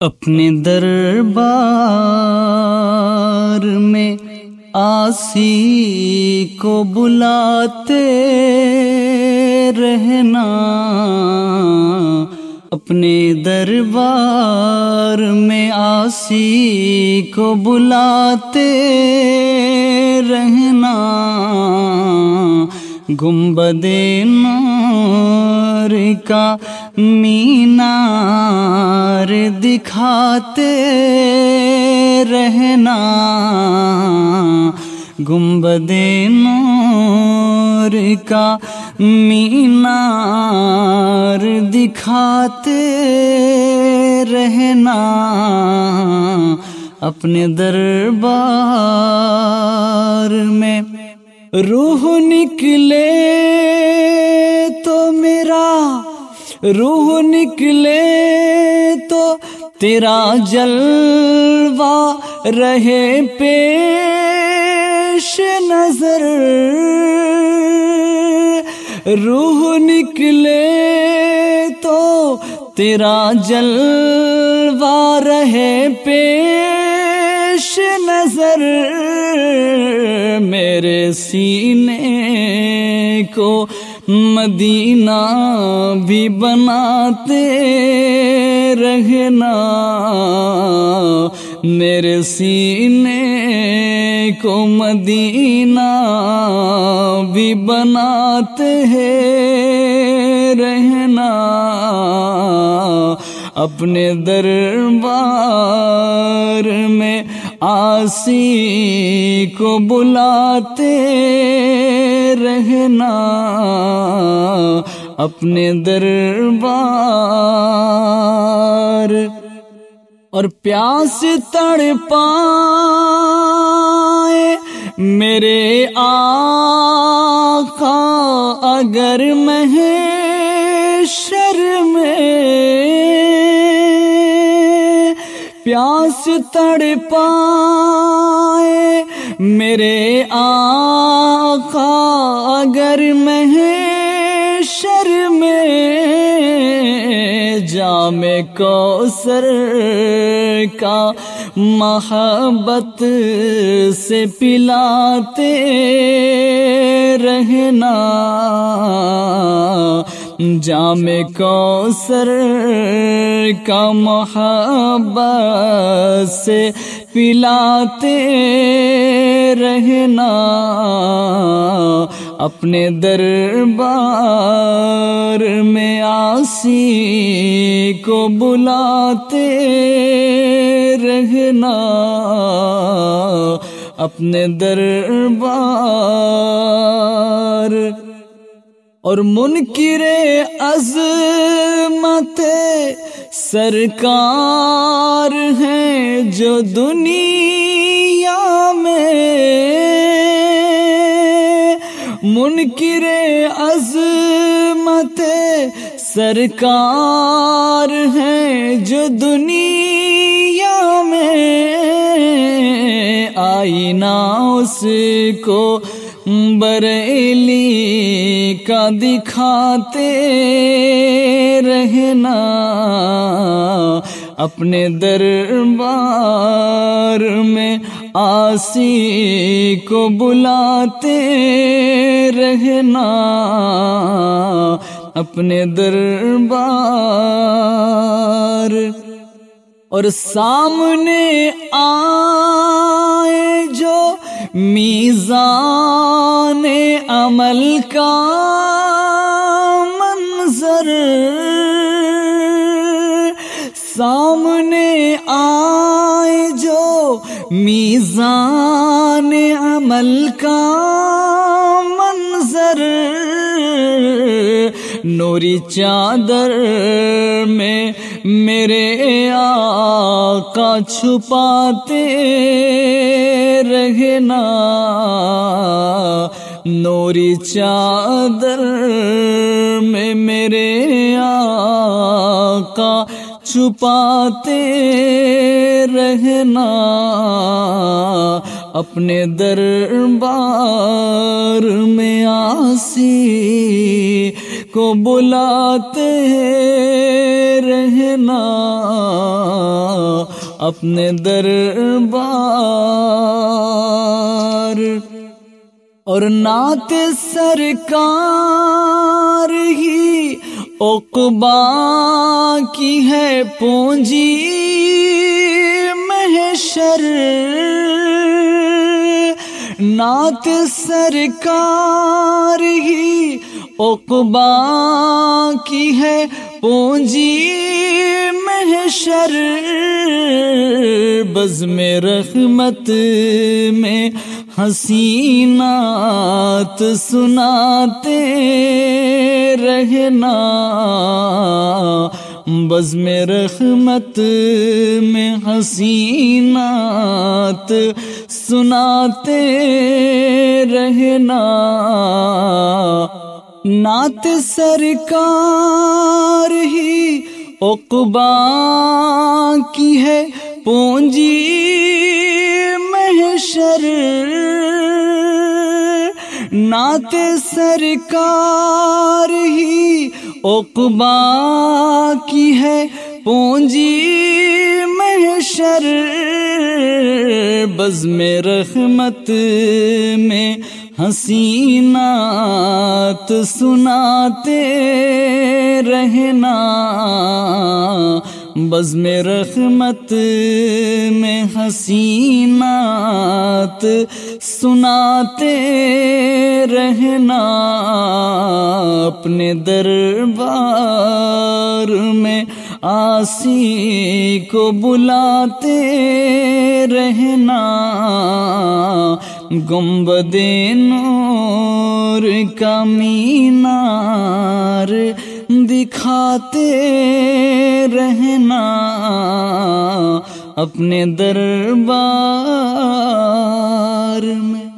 اپنے دربار میں آسی کو بلاتے رہنا، اپنے دربار میں آسی کو بلاتے رہنا، گنبد نور کا مینار دکھاتے رہنا، گنبد نور کا مینار دکھاتے رہنا، اپنے دربار میں روح نکلے تو میرا، روح نکلے تو تیرا جلوہ رہے پیش نظر، روح نکلے تو تیرا جلوہ رہے پیش نظر، میرے سینے کو مدینہ بھی بناتے رہنا، میرے سینے کو مدینہ بھی بناتے رہنا، اپنے دربار میں آسی کو بلاتے رہنا، اپنے دربار اور پیاس تڑپائے میرے آقا اگر محشر میں، پیاس تڑپائے میرے آقا اگر محشر میں، جام کوثر کا محبت سے پلاتے رہنا، جام کوثر کا محبت سے پلاتے رہنا، اپنے دربار میں آسی کو بلاتے رہنا، اپنے دربار اور منکر عظمت سرکار ہیں جو دنیا میں، منکر عظمت سرکار ہیں جو دنیا میں، آئینہ اس کو بریلی کا دکھاتے رہنا، اپنے دربار میں آسی کو بلاتے رہنا، اپنے دربار اور سامنے آئے جو میزان عمل کا منظر، سامنے آئے جو میزان عمل کا منظر، نوری چادر میں میرے آقا چھپاتے رہنا، نوری چادر میں میرے آقا چھپاتے رہنا، اپنے دربار میں آسی کو بلاتے رہنا اپنے دربار، اور نعت سرکار ہی عقبا کی ہے پونجی محشر، نعت سرکار ہی عقبا کی ہے پونجی محشر، بزم رحمت میں حسینات سناتے رہنا، بزم رحمت میں حسینات سناتے رہنا، نعت سرکار ہی عقبا کی ہے پونجی محشر، نعت سرکار ہی عقبا کی ہے پونجی محشر، بزم رحمت میں حسینات سناتے رہنا، بزم رحمت میں حسینات سناتے رہنا، اپنے دربار میں عاصی کو بلاتے رہنا، گنبد نور کا مینار دکھاتے رہنا، اپنے دربار میں